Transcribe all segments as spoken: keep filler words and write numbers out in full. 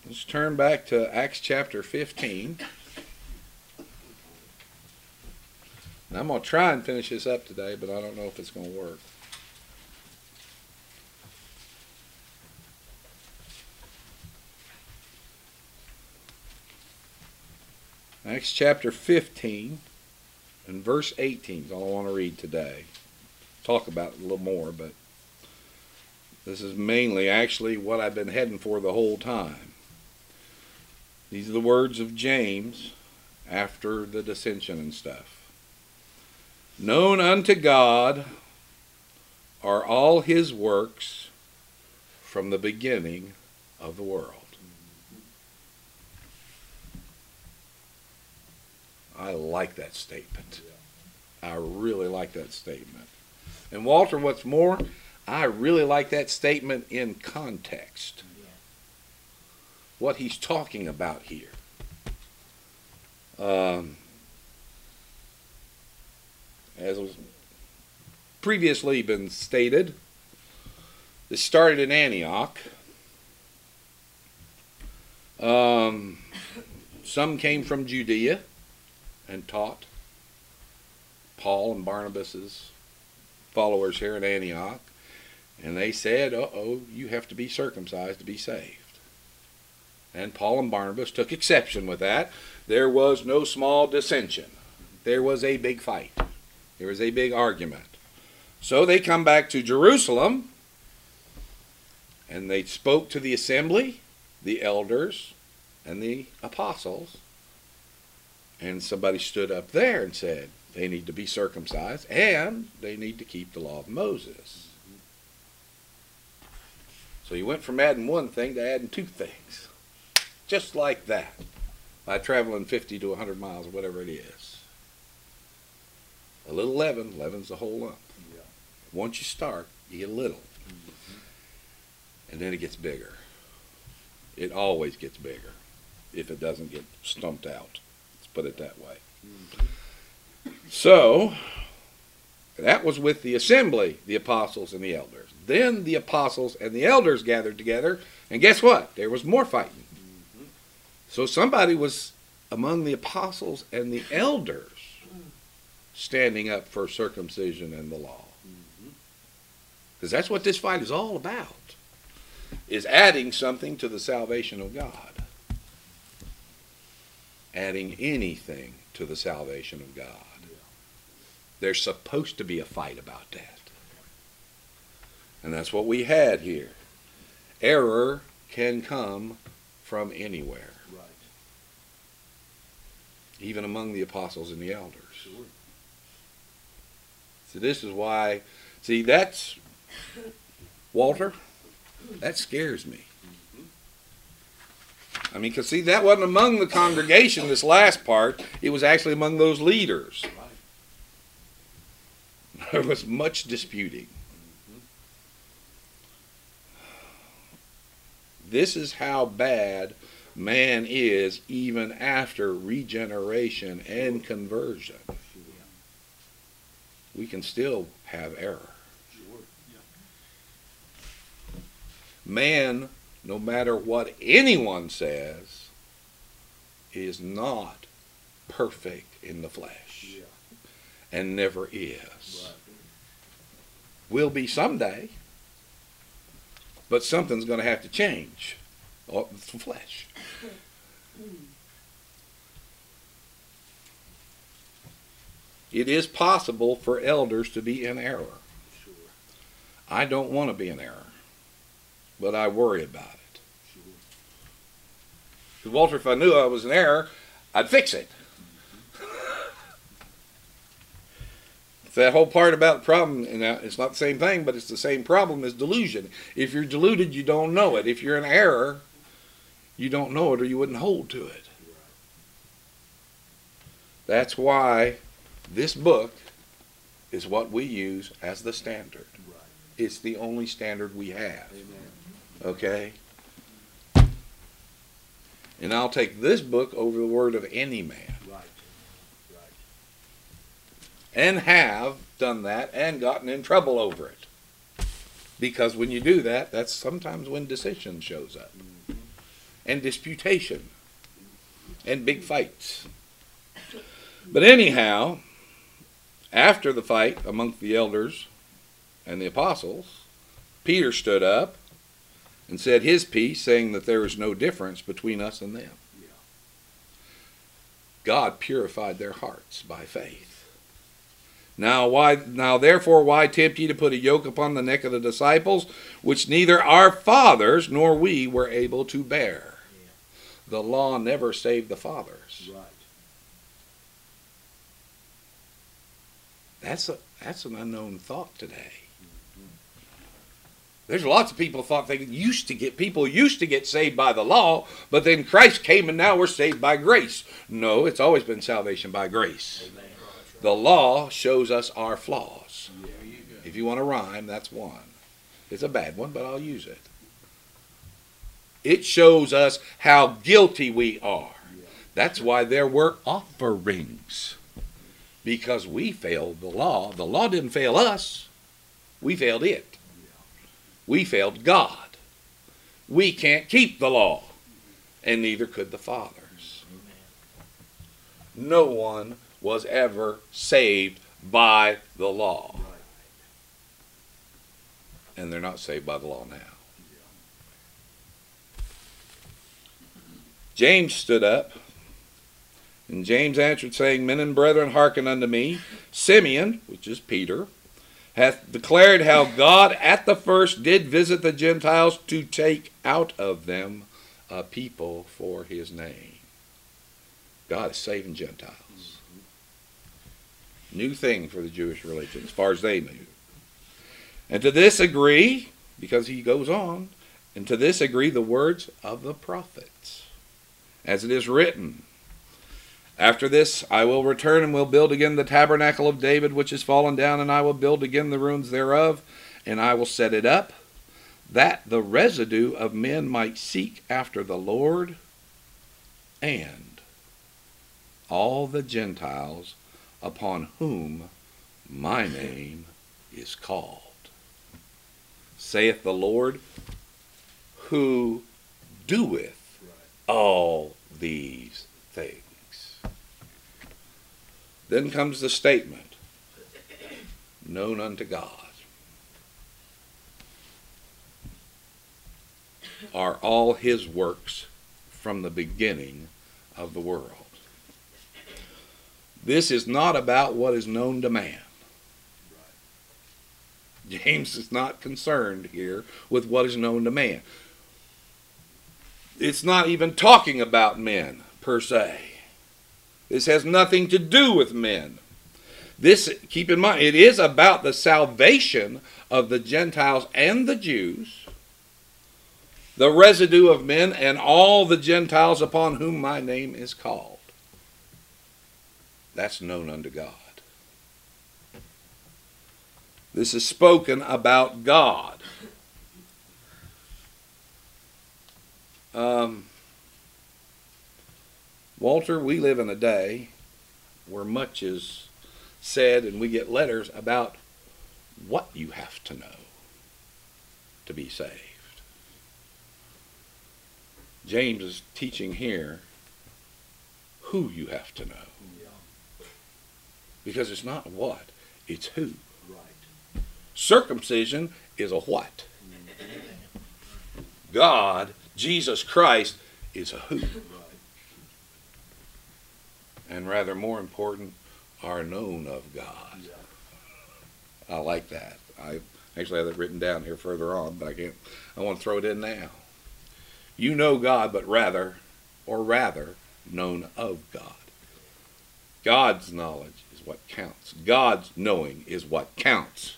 Let's turn back to Acts chapter fifteen. And I'm going to try and finish this up today, but I don't know if it's going to work. Acts chapter fifteen and verse eighteen is all I want to read today. Talk about it a little more, but this is mainly actually what I've been heading for the whole time. These are the words of James after the dissension and stuff. Known unto God are all his works from the beginning of the world. I like that statement. I really like that statement. And Walter, what's more, I really like that statement in context. What he's talking about here. Um, as was previously been stated, this started in Antioch. Um, some came from Judea and taught. Paul and Barnabas's followers here in Antioch. And they said, uh-oh, you have to be circumcised to be saved. And Paul and Barnabas took exception with that. There was no small dissension. There was a big fight. There was a big argument. So they come back to Jerusalem, and they spoke to the assembly, the elders, and the apostles. And somebody stood up there and said, they need to be circumcised, and they need to keep the law of Moses. So you went from adding one thing to adding two things. Just like that. By traveling fifty to one hundred miles, or whatever it is. A little leaven, leaven's the whole lump. Yeah. Once you start, you get a little. Mm-hmm. And then it gets bigger. It always gets bigger if it doesn't get stumped out. Let's put it that way. Mm-hmm. So, that was with the assembly, the apostles and the elders. Then the apostles and the elders gathered together, and guess what? There was more fighting. Mm-hmm. So somebody was among the apostles and the elders standing up for circumcision and the law. Because that's what this fight is all about, is adding something to the salvation of God. Adding anything to the salvation of God. There's supposed to be a fight about that. And that's what we had here. Error can come from anywhere. Right. Even among the apostles and the elders. Sure. So this is why, see, that's, Walter, that scares me. I mean, because see, that wasn't among the congregation, this last part. It was actually among those leaders. There was much disputing. This is how bad man is even after regeneration and conversion. We can still have error. Man, no matter what anyone says, is not perfect in the flesh. And never is. Will be someday. But something's going to have to change. Oh, it's the flesh. It is possible for elders to be in error. Sure. I don't want to be in error, but I worry about it. Because sure. Walter, if I knew I was in error, I'd fix it. It's that whole part about the problem, and it's not the same thing, but it's the same problem as delusion. If you're deluded, you don't know it. If you're in error, you don't know it, or you wouldn't hold to it. That's why this book is what we use as the standard. Right. It's the only standard we have. Amen. Okay? And I'll take this book over the word of any man. Right. Right. And have done that and gotten in trouble over it. Because when you do that, that's sometimes when decision shows up. Mm-hmm. and disputation and big fights. But anyhow, after the fight amongst the elders and the apostles, Peter stood up and said his piece, saying that there is no difference between us and them. God purified their hearts by faith. Now, why, now therefore, why tempt ye to put a yoke upon the neck of the disciples, which neither our fathers nor we were able to bear? Yeah. The law never saved the fathers. Right. That's a that's an unknown thought today. Mm-hmm. There's lots of people thought they used to get people used to get saved by the law, but then Christ came and now we're saved by grace. No, it's always been salvation by grace. Amen. The law shows us our flaws. You if you want to rhyme, that's one. It's a bad one, but I'll use it. It shows us how guilty we are. That's why there were offerings. Because we failed the law. The law didn't fail us. We failed it. We failed God. We can't keep the law. And neither could the fathers. No one was ever saved by the law. And they're not saved by the law now. James stood up, and James answered, saying, Men and brethren, hearken unto me. Simeon, which is Peter, hath declared how God at the first did visit the Gentiles to take out of them a people for his name. God is saving Gentiles. New thing for the Jewish religion, as far as they knew. And to this agree, because he goes on, and to this agree the words of the prophets. As it is written, After this I will return and will build again the tabernacle of David, which is fallen down, and I will build again the ruins thereof, and I will set it up, that the residue of men might seek after the Lord, and all the Gentiles upon whom my name is called, saith the Lord, who doeth all these things. Then comes the statement, known unto God are all his works from the beginning of the world. This is not about what is known to man. James is not concerned here with what is known to man. It's not even talking about men, per se. This has nothing to do with men. This, keep in mind, it is about the salvation of the Gentiles and the Jews, the residue of men, and all the Gentiles upon whom my name is called. That's known unto God. This is spoken about God. Um, Walter, we live in a day where much is said and we get letters about what you have to know to be saved. James is teaching here who you have to know. Because it's not what, it's who. Right. Circumcision is a what. God, Jesus Christ, is a who. Right. And rather more important, are known of God. Yeah. I like that. I actually have that written down here further on, but I can't. I want to throw it in now. You know God, but rather, or rather, known of God. God's knowledge is what counts. God's knowing is what counts.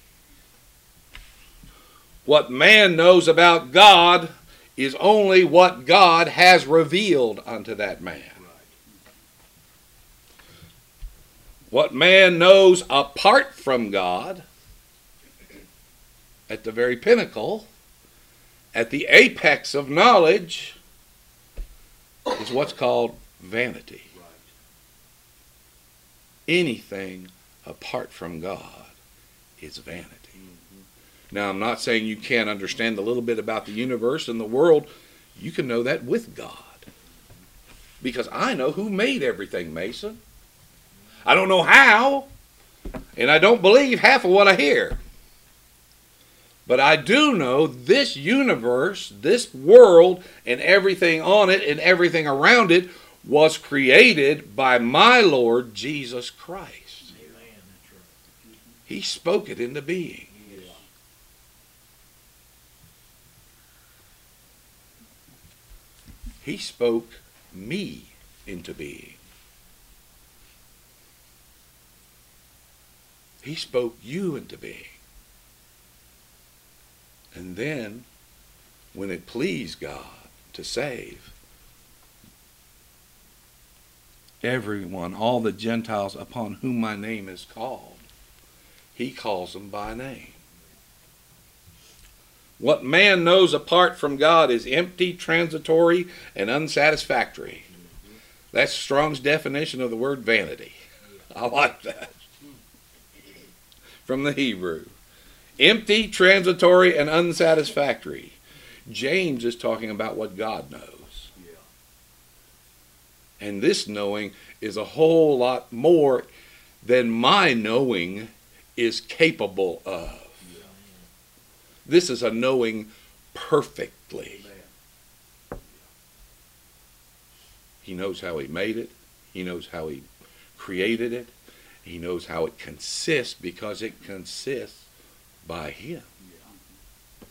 What man knows about God is only what God has revealed unto that man. What man knows apart from God, at the very pinnacle, at the apex of knowledge, is what's called vanity. Anything apart from God is vanity. Mm-hmm. Now, I'm not saying you can't understand a little bit about the universe and the world. You can know that with God. Because I know who made everything, Mason. I don't know how, and I don't believe half of what I hear. But I do know this universe, this world, and everything on it and everything around it was created by my Lord Jesus Christ. Amen. That's right. He spoke it into being. Yes. He spoke me into being. He spoke you into being. And then, when it pleased God to save everyone, all the Gentiles upon whom my name is called, he calls them by name. What man knows apart from God is empty, transitory, and unsatisfactory. That's Strong's definition of the word vanity. I like that. From the Hebrew. Empty, transitory, and unsatisfactory. James is talking about what God knows. Yeah. And this knowing is a whole lot more than my knowing is capable of. Yeah. This is a knowing perfectly. Amen. He knows how he made it. He knows how he created it. He knows how it consists because it consists by him. Yeah.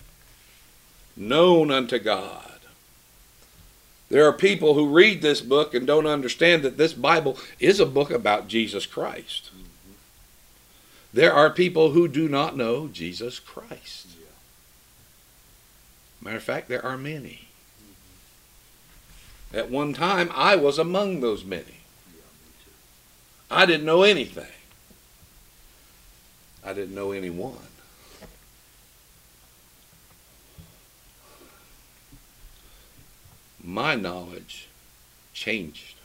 Known unto God. There are people who read this book and don't understand that this Bible is a book about Jesus Christ. Mm-hmm. There are people who do not know Jesus Christ. Yeah. Matter of fact, there are many. Mm-hmm. At one time, I was among those many. Yeah, me too. I didn't know anything. I didn't know anyone. My knowledge changed.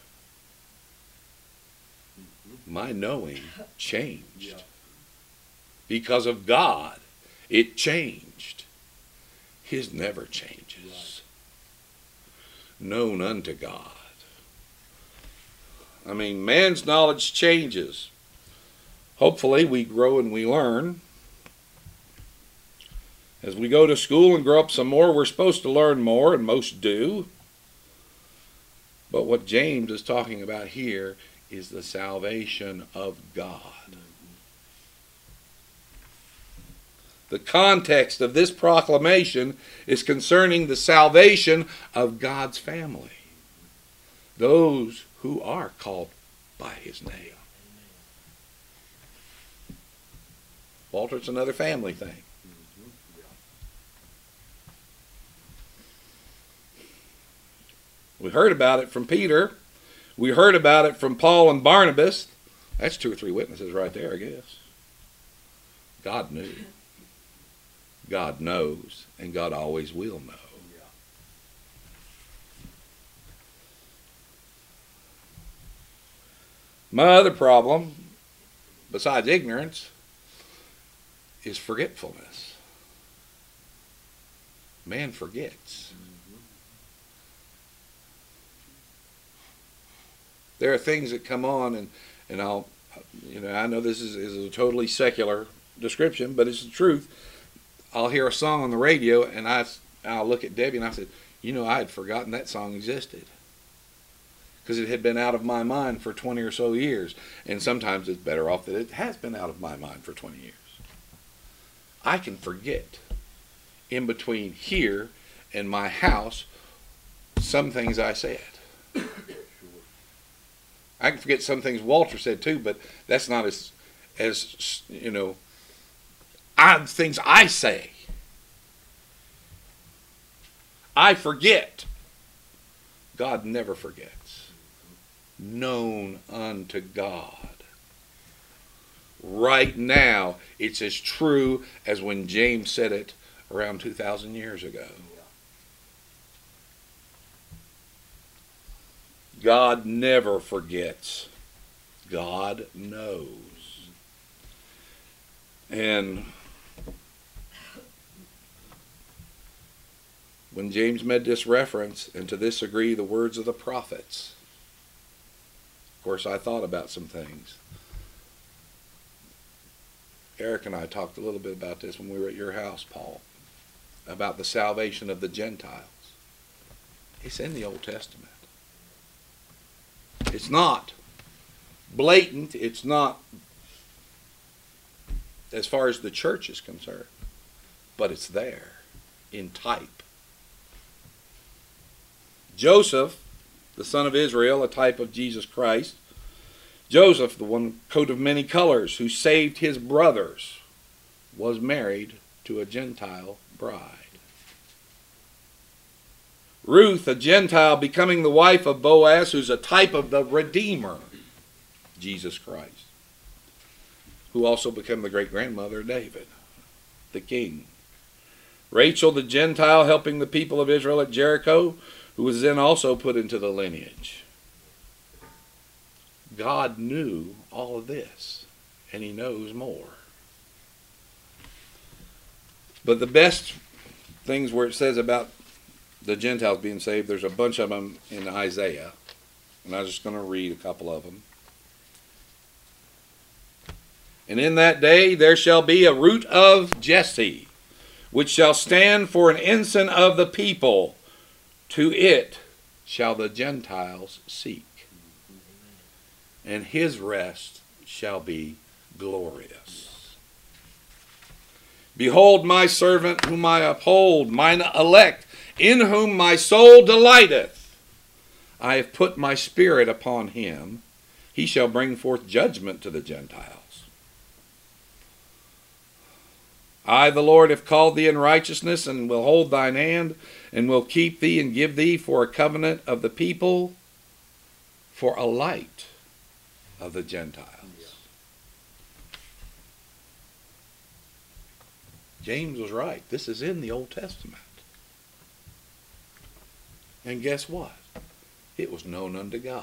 Mm-hmm. My knowing changed. Yeah. Because of God, it changed. His never changes. Right. Known unto God. I mean, man's knowledge changes. Hopefully we grow and we learn. As we go to school and grow up some more, we're supposed to learn more, and most do. But what James is talking about here is the salvation of God. Mm-hmm. The context of this proclamation is concerning the salvation of God's family. Those who are called by his name. Amen. Walter, it's another family thing. Mm-hmm. Yeah. We heard about it from Peter. We heard about it from Paul and Barnabas. That's two or three witnesses right there, I guess. God knew. God knows, and God always will know. Yeah. My other problem, besides ignorance, is forgetfulness. Man forgets. Mm-hmm. There are things that come on, and, and I'll, you know, I know this is, is a totally secular description, but it's the truth. I'll hear a song on the radio, and I, I'll look at Debbie, and I said, you know, I had forgotten that song existed. Because it had been out of my mind for twenty or so years. And sometimes it's better off that it has been out of my mind for twenty years. I can forget in between here and my house some things I said. Sure. I can forget some things Walter said too, but that's not as, as you know, I, things I say. I forget. God never forgets. Known unto God. Right now, it's as true as when James said it around two thousand years ago. Yeah. God never forgets. God knows. And when James made this reference, and to this agree the words of the prophets. Of course, I thought about some things. Eric and I talked a little bit about this when we were at your house, Paul, about the salvation of the Gentiles. It's in the Old Testament. It's not blatant. It's not as far as the church is concerned. But it's there in type. Joseph, the son of Israel, a type of Jesus Christ. Joseph, the one coat of many colors, who saved his brothers, was married to a Gentile bride. Ruth, a Gentile, becoming the wife of Boaz, who's a type of the Redeemer, Jesus Christ, who also became the great-grandmother of David, the king. Rachel, the Gentile, helping the people of Israel at Jericho, who was then also put into the lineage. God knew all of this, and he knows more. But the best things where it says about the Gentiles being saved, there's a bunch of them in Isaiah, and I'm just going to read a couple of them. And in that day there shall be a root of Jesse, which shall stand for an ensign of the people. To it shall the Gentiles seek, and his rest shall be glorious. Behold my servant whom I uphold, mine elect, in whom my soul delighteth. I have put my spirit upon him. He shall bring forth judgment to the Gentiles. I, the Lord, have called thee in righteousness, and will hold thine hand, and will keep thee, and give thee for a covenant of the people, for a light of the Gentiles. James was right. This is in the Old Testament. And guess what? It was known unto God.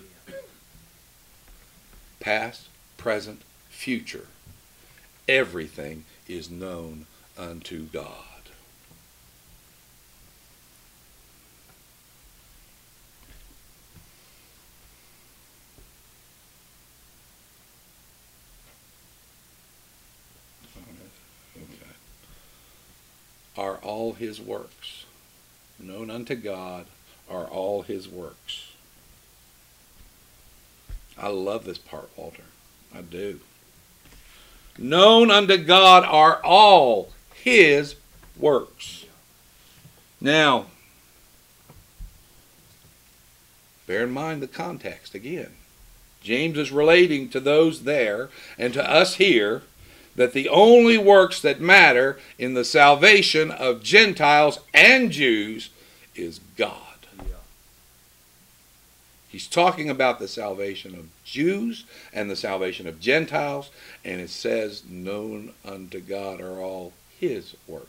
Past, present, future. Everything is known unto God. Okay. Are all his works known unto God? Are all his works? I love this part, Walter. I do. Known unto God are all his works. Now, bear in mind the context again. James is relating to those there and to us here that the only works that matter in the salvation of Gentiles and Jews is God. He's talking about the salvation of Jews and the salvation of Gentiles, and it says, known unto God are all his works.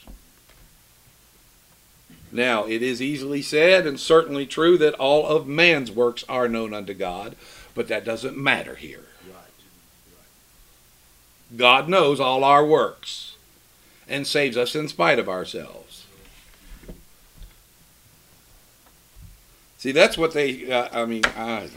Now, it is easily said and certainly true that all of man's works are known unto God, but that doesn't matter here. God knows all our works and saves us in spite of ourselves. See, that's what they, uh, I mean, I,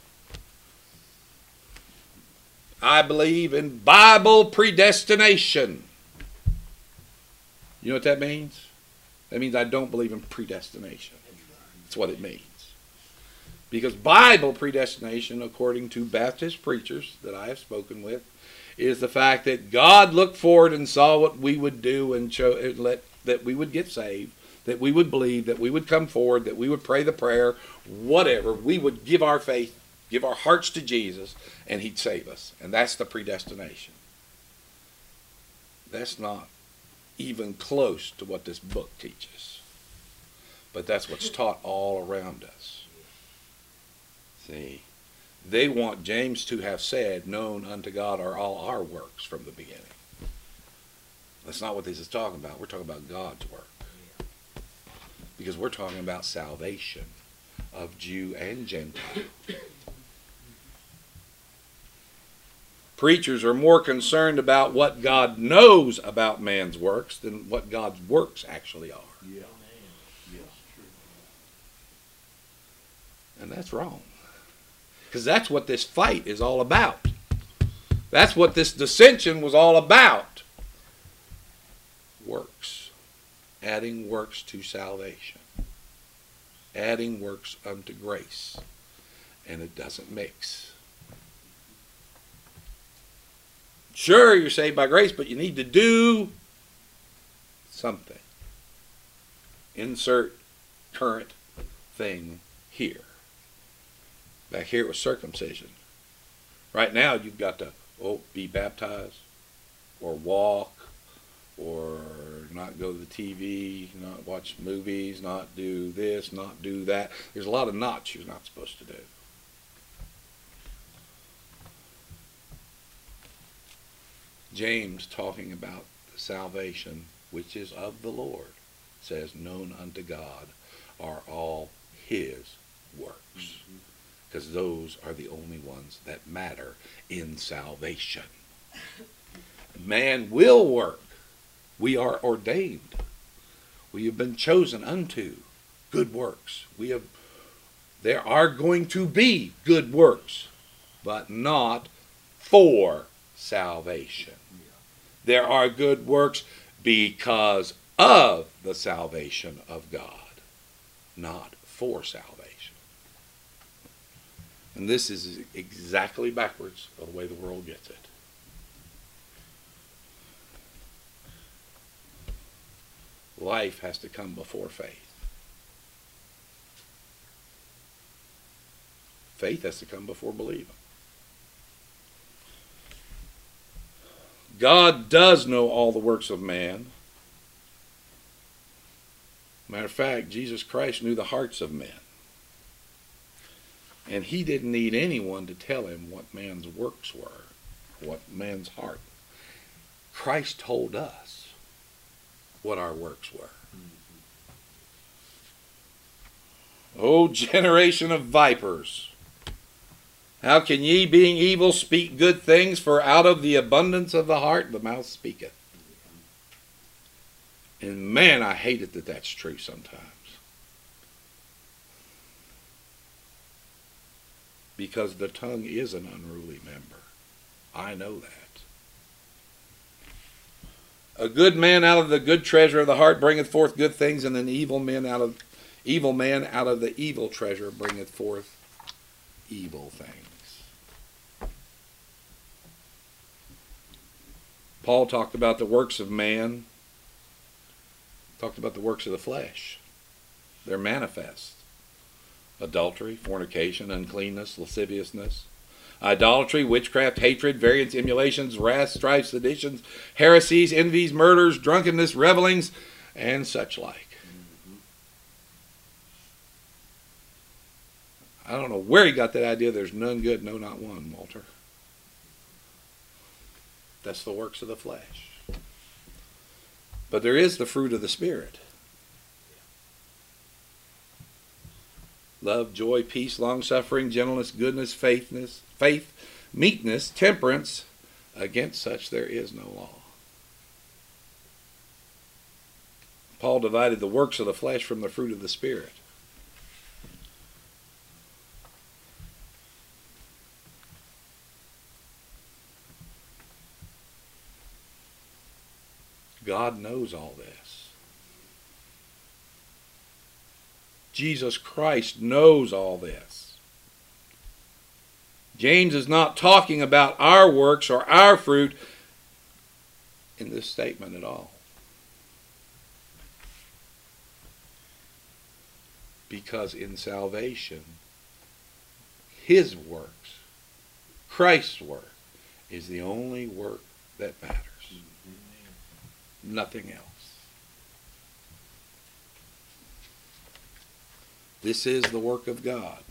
I believe in Bible predestination. You know what that means? That means I don't believe in predestination. That's what it means. Because Bible predestination, according to Baptist preachers that I have spoken with, is the fact that God looked forward and saw what we would do and cho- let, that we would get saved, that we would believe, that we would come forward, that we would pray the prayer, whatever. We would give our faith, give our hearts to Jesus, and he'd save us. And that's the predestination. That's not even close to what this book teaches. But that's what's taught all around us. See, they want James to have said, known unto God are all our works from the beginning. That's not what this is talking about. We're talking about God's work. Because we're talking about salvation of Jew and Gentile. Preachers are more concerned about what God knows about man's works than what God's works actually are. Yeah. And that's wrong. Because that's what this fight is all about. That's what this dissension was all about. Works. Adding works to salvation. Adding works unto grace. And it doesn't mix. Sure, you're saved by grace, but you need to do something. Insert current thing here. Back here it was circumcision. Right now you've got to oh, be baptized, or walk, or not go to the T V, not watch movies, not do this, not do that. There's a lot of nots you're not supposed to do. James, talking about the salvation which is of the Lord, says, known unto God are all his works. Because mm-hmm. those are the only ones that matter in salvation. Man will work. We are ordained. We have been chosen unto good works. We have. There are going to be good works, but not for salvation. There are good works because of the salvation of God, not for salvation. And this is exactly backwards of the way the world gets it. Life has to come before faith. Faith has to come before believing. God does know all the works of man. Matter of fact, Jesus Christ knew the hearts of men. And he didn't need anyone to tell him what man's works were, what man's heart. Christ told us what our works were. Mm-hmm. O generation of vipers, how can ye, being evil, speak good things? For out of the abundance of the heart the mouth speaketh. And man, I hate it that that's true sometimes. Because the tongue is an unruly member. I know that. A good man out of the good treasure of the heart bringeth forth good things, and an evil man out of evil man out of the evil treasure bringeth forth evil things. Paul talked about the works of man, talked about the works of the flesh. They're manifest. Adultery, fornication, uncleanness, lasciviousness, idolatry, witchcraft, hatred, variance, emulations, wrath, strife, seditions, heresies, envies, murders, drunkenness, revelings, and such like. I don't know where he got that idea, there's none good, no, not one, Walter. That's the works of the flesh. But there is the fruit of the Spirit. Love, joy, peace, long-suffering, gentleness, goodness, faithfulness, faith, meekness, temperance. Against such there is no law. Paul divided the works of the flesh from the fruit of the Spirit. God knows all this. Jesus Christ knows all this. James is not talking about our works or our fruit in this statement at all. Because in salvation, his works, Christ's work, is the only work that matters. Nothing else. This is the work of God.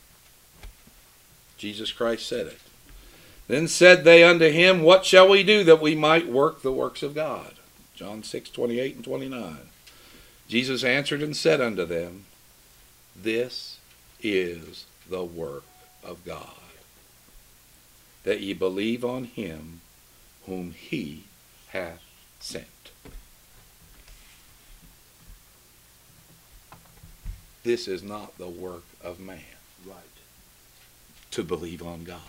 Jesus Christ said it. Then said they unto him, what shall we do that we might work the works of God? John six, twenty-eight and twenty-nine. Jesus answered and said unto them, this is the work of God, that ye believe on him whom he hath sent. This is not the work of man. Right. to believe on God.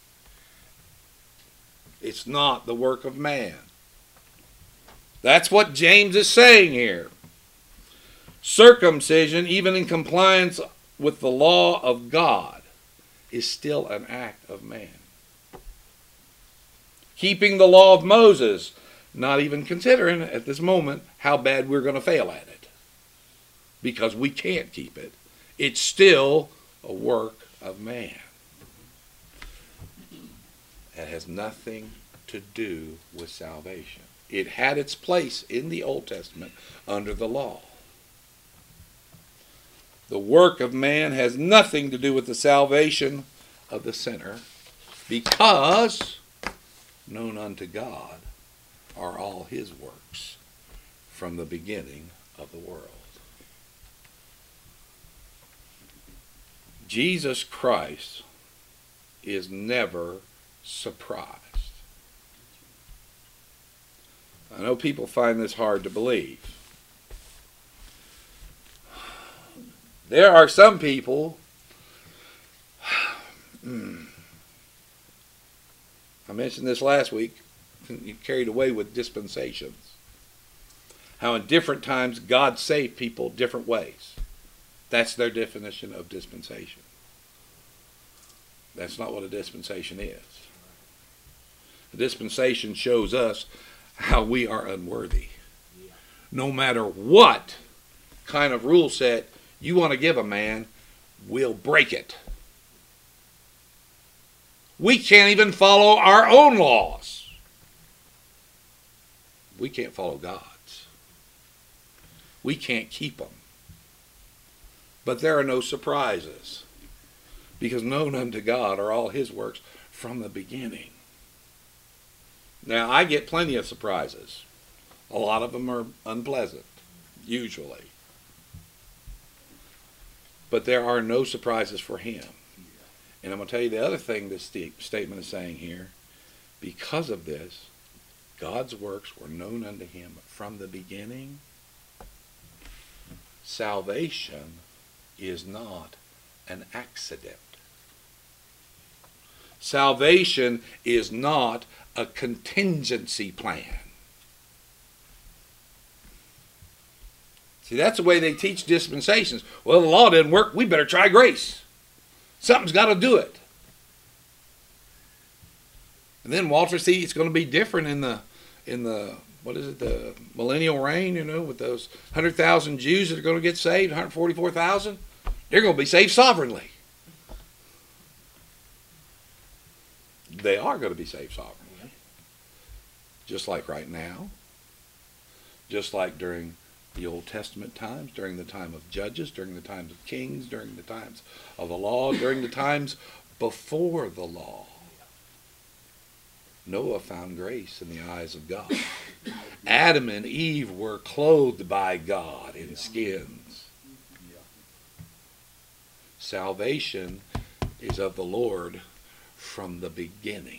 It's not the work of man. That's what James is saying here. Circumcision, even in compliance with the law of God, is still an act of man. Keeping the law of Moses, not even considering at this moment how bad we're going to fail at it, because we can't keep it. It's still a work of man. It has nothing to do with salvation. It had its place in the Old Testament under the law. The work of man has nothing to do with the salvation of the sinner, because known unto God are all his works from the beginning of the world. Jesus Christ is never surprised. I know people find this hard to believe. There are some people, I mentioned this last week, you carried away with dispensations. How in different times God saved people different ways. That's their definition of dispensation. That's not what a dispensation is. A dispensation shows us how we are unworthy. No matter what kind of rule set you want to give a man, we'll break it. We can't even follow our own laws. We can't follow God's. We can't keep them. But there are no surprises, because known unto God are all his works from the beginning. Now, I get plenty of surprises. A lot of them are unpleasant, usually. But there are no surprises for him. And I'm going to tell you the other thing this statement is saying here. Because of this, God's works were known unto him from the beginning. Salvation is not an accident. Salvation is not a contingency plan. See, that's the way they teach dispensations. Well, the law didn't work, we better try grace. Something's got to do it. And then, Walter, see, it's going to be different in the, in the what is it, the millennial reign, you know, with those one hundred thousand Jews that are going to get saved, one hundred forty-four thousand. They're going to be saved sovereignly. They are going to be saved sovereignly. Just like right now. Just like during the Old Testament times, during the time of judges, during the times of kings, during the times of the law, during the times before the law. Noah found grace in the eyes of God. Adam and Eve were clothed by God in skins. Salvation is of the Lord from the beginning.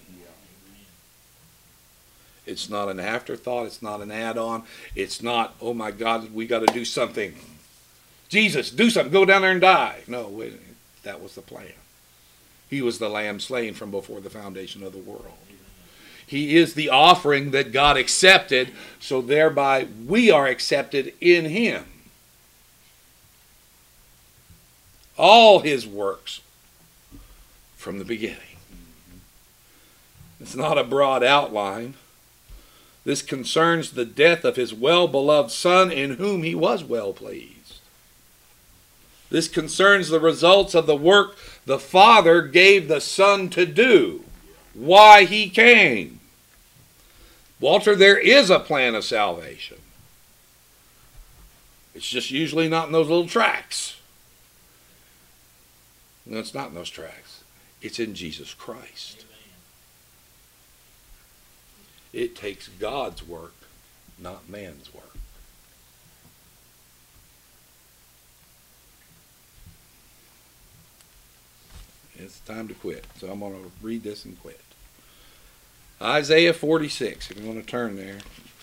It's not an afterthought. It's not an add-on. It's not, oh my God, we got to do something. Jesus, do something. Go down there and die. No, wait, that was the plan. He was the lamb slain from before the foundation of the world. He is the offering that God accepted, so thereby we are accepted in him. All his works from the beginning. It's not a broad outline. This concerns the death of his well-beloved Son, in whom he was well pleased. This concerns the results of the work the Father gave the Son to do. Why he came. Walter, there is a plan of salvation. It's just usually not in those little tracts. No, it's not in those tracts. It's in Jesus Christ. It takes God's work, not man's work. It's time to quit. So I'm going to read this and quit. Isaiah forty-six, if you want to turn there.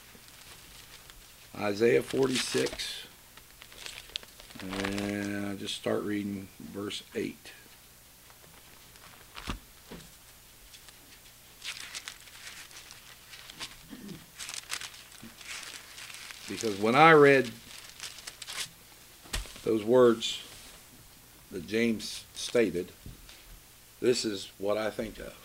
Isaiah forty-six. And I'll just start reading verse eight. Because when I read those words that James stated, this is what I think of.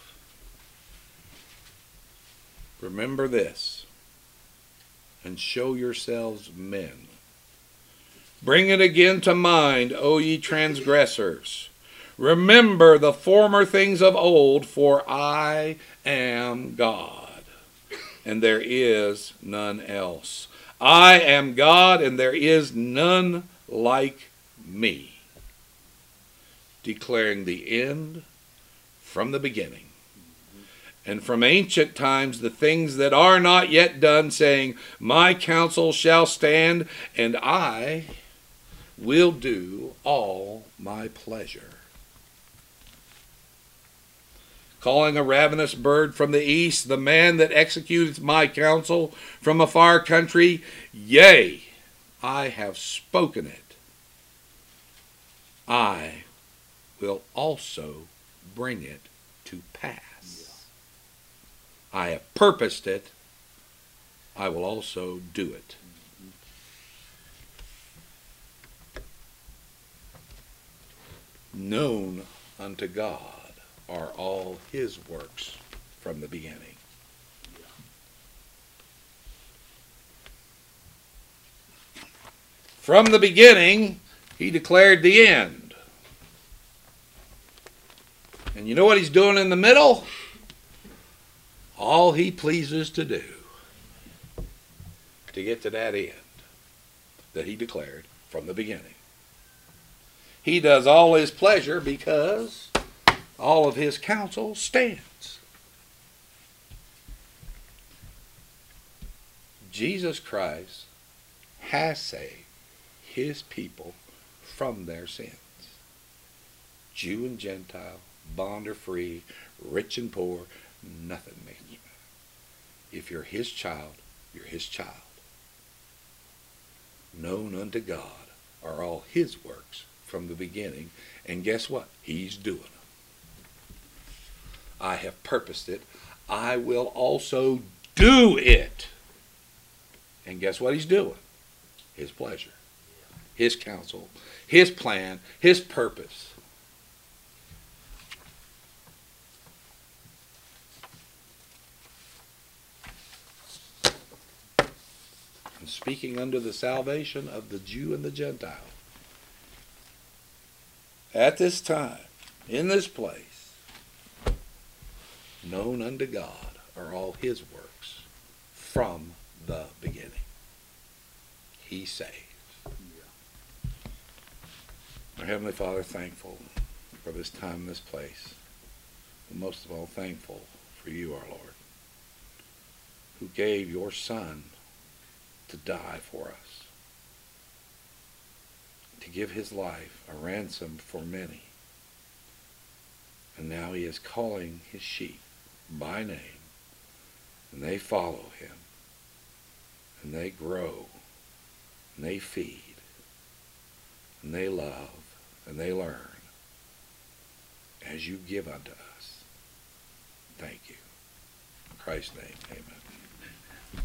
Remember this, and show yourselves men. Bring it again to mind, O ye transgressors. Remember the former things of old, for I am God, and there is none else. I am God, and there is none like me, declaring the end from the beginning, and from ancient times the things that are not yet done, saying, my counsel shall stand, and I will do all my pleasure. Calling a ravenous bird from the east, the man that executeth my counsel from a far country, yea, I have spoken it. I will also bring it to pass. I have purposed it, I will also do it. Known unto God are all his works from the beginning. From the beginning, he declared the end. And you know what he's doing in the middle? All he pleases to do to get to that end that he declared from the beginning. He does all his pleasure because all of his counsel stands. Jesus Christ has saved his people from their sins. Jew and Gentile, bond or free, rich and poor, nothing makes you matter. If you're his child, you're his child. Known unto God are all his works from the beginning, and guess what? He's doing them. I have purposed it. I will also do it. And guess what he's doing? His pleasure, his counsel, his plan, his purpose. And speaking unto the salvation of the Jew and the Gentile. At this time, in this place, known unto God are all his works from the beginning. He saves. Our Heavenly Father, thankful for this time, this place. And most of all, thankful for you, our Lord, who gave your Son to die for us, to give his life a ransom for many. And now he is calling his sheep by name, and they follow him, and they grow, and they feed, and they love, and they learn as you give unto us. Thank you. In Christ's name, amen.